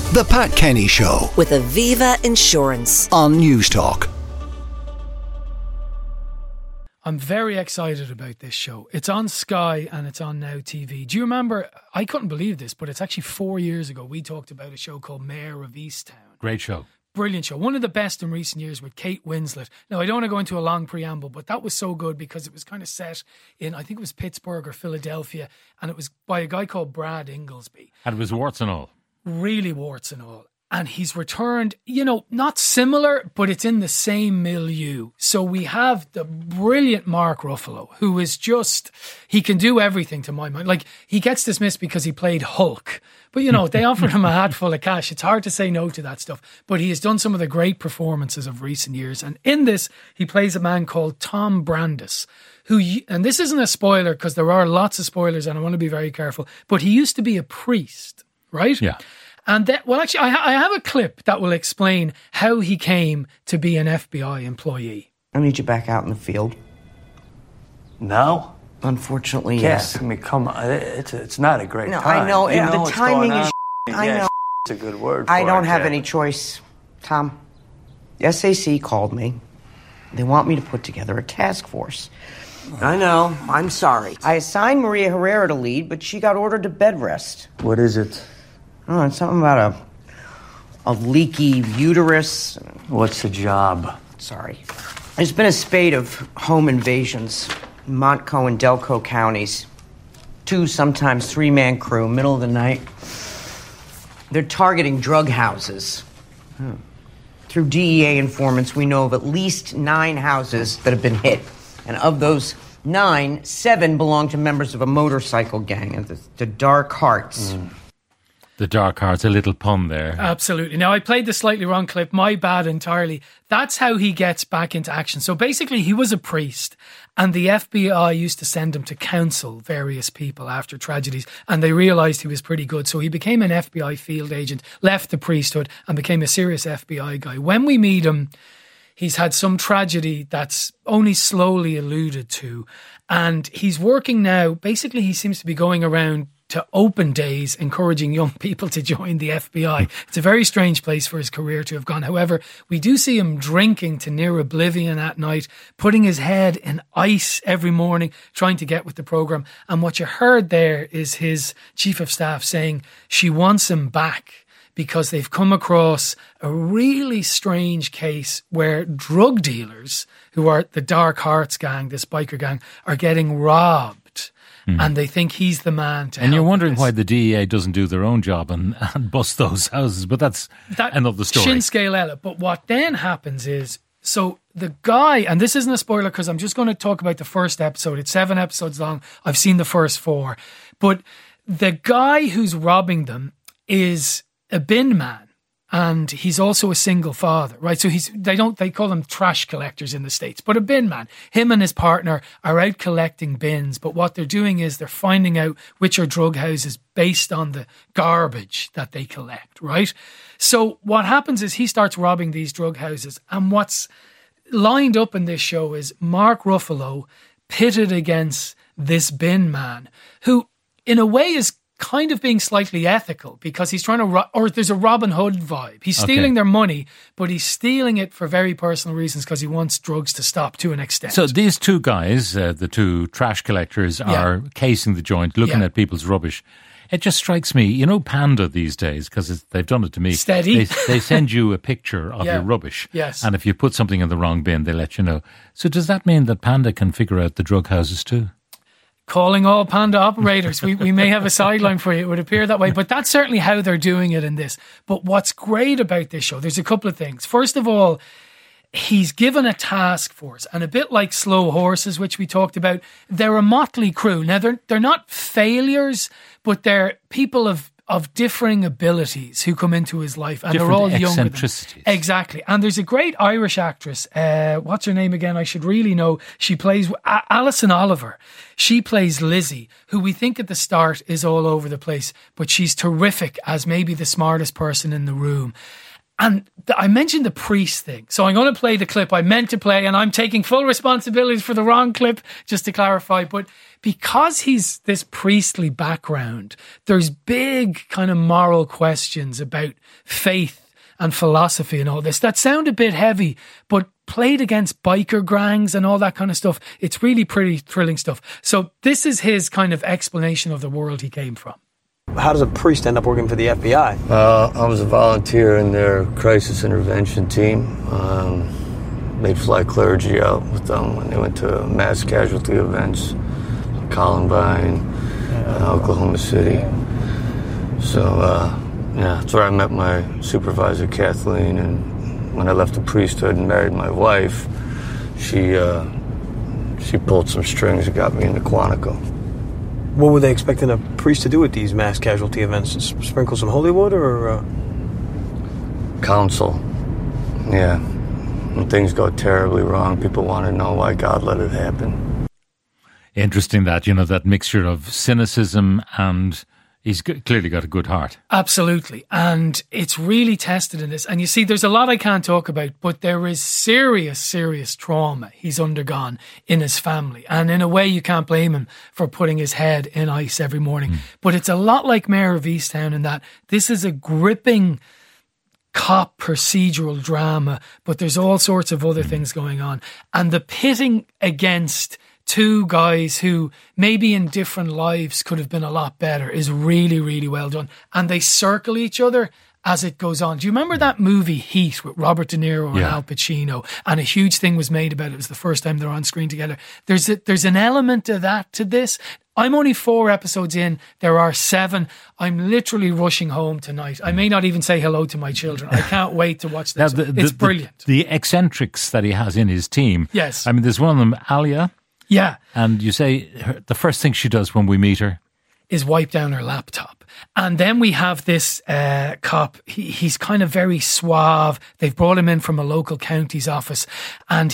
The Pat Kenny Show with Aviva Insurance on Newstalk. I'm very excited about this show. It's on Sky and it's on Now TV. Do you remember, I couldn't believe this, but it's actually 4 years ago, we talked about a show called Mayor of Easttown. Great show. Brilliant show. One of the best in recent years with Kate Winslet. Now, I don't want to go into a long preamble, but that was so good because it was kind of set in, I think it was Pittsburgh or Philadelphia, and it was by a guy called Brad Inglesby. And it was warts and all. Really warts and all. And he's returned, you know, not similar, but it's in the same milieu. So we have the brilliant Mark Ruffalo, who is just, he can do everything to my mind. Like, he gets dismissed because he played Hulk. But, you know, they offered him a hatful of cash. It's hard to say no to that stuff. But he has done some of the great performances of recent years. And in this, he plays a man called Tom Brandis, who, and this isn't a spoiler because there are lots of spoilers and I want to be very careful, but he used to be a priest, right? Yeah. And that, well, actually, I have a clip that will explain how he came to be an FBI employee. I need you back out in the field. No? Unfortunately, Yes. yes. I mean, come on. It's not a great No, time. I know. You The what's timing going is on. I Yeah, know. It's a good word for I don't it, have yeah. any choice, Tom. The SAC called me. They want me to put together a task force. I know. I'm sorry. I assigned Maria Herrera to lead, but she got ordered to bed rest. What is it? Oh, it's something about a leaky uterus. What's the job? Sorry. There's been a spate of home invasions in Montco and Delco counties. 2, sometimes 3-man crew, middle of the night. They're targeting drug houses. Through DEA informants, we know of at least 9 houses that have been hit. And of those 9, 7 belong to members of a motorcycle gang, the Dark Hearts. The Dark Hearts, a little pun there. Absolutely. Now, I played the slightly wrong clip. My bad entirely. That's how he gets back into action. So basically, he was a priest and the FBI used to send him to counsel various people after tragedies and they realised he was pretty good. So he became an FBI field agent, left the priesthood and became a serious FBI guy. When we meet him, he's had some tragedy that's only slowly alluded to. And he's working now. Basically, he seems to be going around to open days, encouraging young people to join the FBI. It's a very strange place for his career to have gone. However, we do see him drinking to near oblivion at night, putting his head in ice every morning, trying to get with the program. And what you heard there is his chief of staff saying she wants him back because they've come across a really strange case where drug dealers, who are the Dark Hearts gang, this biker gang, are getting robbed. And they think he's the man to help. And you're wondering this. why the DEA doesn't do their own job and bust those houses. But that's another story. Shin scale Ella. But what then happens is, so the guy, and this isn't a spoiler because I'm just going to talk about the first episode. It's 7 episodes long. I've seen the first 4. But the guy who's robbing them is a bin man. And he's also a single father, right? So they call them trash collectors in the States, but a bin man. Him and his partner are out collecting bins, but what they're doing is they're finding out which are drug houses based on the garbage that they collect, right? So what happens is he starts robbing these drug houses, and what's lined up in this show is Mark Ruffalo pitted against this bin man, who in a way is kind of being slightly ethical because he's trying to, or there's a Robin Hood vibe. He's stealing their money, but he's stealing it for very personal reasons because he wants drugs to stop to an extent. So these 2 guys, the 2 trash collectors, are casing the joint, looking at people's rubbish. It just strikes me, you know, Panda these days, because they've done it to me. Steady. They send you a picture of your rubbish. Yes. And if you put something in the wrong bin, they let you know. So does that mean that Panda can figure out the drug houses too? Calling all Panda operators. We may have a sideline for you. It would appear that way. But that's certainly how they're doing it in this. But what's great about this show, there's a couple of things. First of all, he's given a task force. And a bit like Slow Horses, which we talked about, they're a motley crew. Now, they're not failures, but they're people of differing abilities who come into his life, and Different they're all younger than eccentricities. Exactly. And there's a great Irish actress, what's her name again? I should really know. She plays Alison Oliver. She plays Lizzie, who we think at the start is all over the place, but she's terrific as maybe the smartest person in the room. And I mentioned the priest thing. So I'm going to play the clip I meant to play, and I'm taking full responsibility for the wrong clip, just to clarify. But because he's this priestly background, there's big kind of moral questions about faith and philosophy and all this that sound a bit heavy, but played against biker gangs and all that kind of stuff, it's really pretty thrilling stuff. So this is his kind of explanation of the world he came from. How does a priest end up working for the FBI? I was a volunteer in their crisis intervention team. They'd fly clergy out with them when they went to mass casualty events, Columbine, Oklahoma City. So, that's where I met my supervisor, Kathleen, and when I left the priesthood and married my wife, she pulled some strings and got me into Quantico. What were they expecting a priest to do at these mass casualty events? Sprinkle some holy water or... Counsel. Yeah. When things go terribly wrong, people want to know why God let it happen. Interesting that, that mixture of cynicism and he's clearly got a good heart. Absolutely. And it's really tested in this. And you see, there's a lot I can't talk about, but there is serious, serious trauma he's undergone in his family. And in a way, you can't blame him for putting his head in ice every morning. But it's a lot like Mayor of Easttown in that this is a gripping cop procedural drama, but there's all sorts of other things going on. And the pitting against two guys who maybe in different lives could have been a lot better is really, really well done. And they circle each other as it goes on. Do you remember that movie Heat with Robert De Niro and Al Pacino? And a huge thing was made about it. It was the first time they're on screen together. There's an element of that to this. I'm only 4 episodes in. There are 7. I'm literally rushing home tonight. I may not even say hello to my children. I can't wait to watch this. Now, it's brilliant. The eccentrics that he has in his team. Yes. I mean, there's one of them, Alia. Yeah. And you say the first thing she does when we meet her is wipe down her laptop. And then we have this cop. He's kind of very suave. They've brought him in from a local county's office. And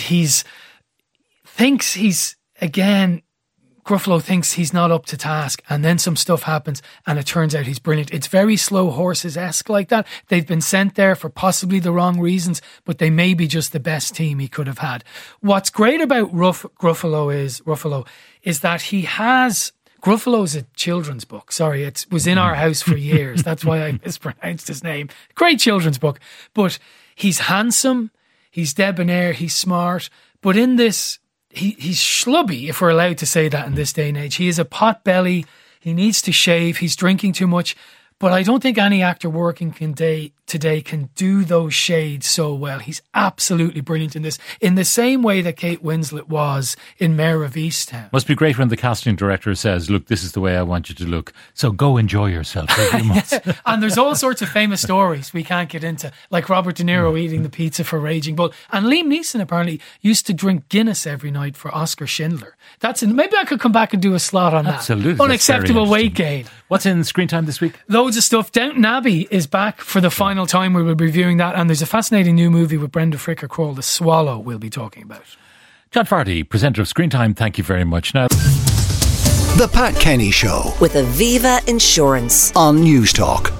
thinks he's, again, Gruffalo thinks he's not up to task, and then some stuff happens and it turns out he's brilliant. It's very Slow Horses-esque like that. They've been sent there for possibly the wrong reasons, but they may be just the best team he could have had. What's great about Gruffalo is that he has... Gruffalo's a children's book. Sorry, it was in our house for years. That's why I mispronounced his name. Great children's book. But he's handsome, he's debonair, he's smart, but in this... He's schlubby, if we're allowed to say that in this day and age. He is a pot belly. He needs to shave. He's drinking too much. But I don't think any actor working today can do those shades so well. He's absolutely brilliant in this, in the same way that Kate Winslet was in Mayor of Easttown. Must be great when the casting director says, look, this is the way I want you to look, so go enjoy yourself. Yeah. And there's all sorts of famous stories we can't get into, like Robert De Niro eating the pizza for Raging Bull. And Liam Neeson apparently used to drink Guinness every night for Oscar Schindler. Maybe I could come back and do a slot on that. Absolutely. Unacceptable weight gain. What's in Screen Time this week? Loads of stuff. Downton Abbey is back for the final time. We will be reviewing that, and there's a fascinating new movie with Brenda Fricker called The Swallow we'll be talking about. John Fardy, presenter of Screen Time, thank you very much. Now, The Pat Kenny Show with Aviva Insurance on News Talk.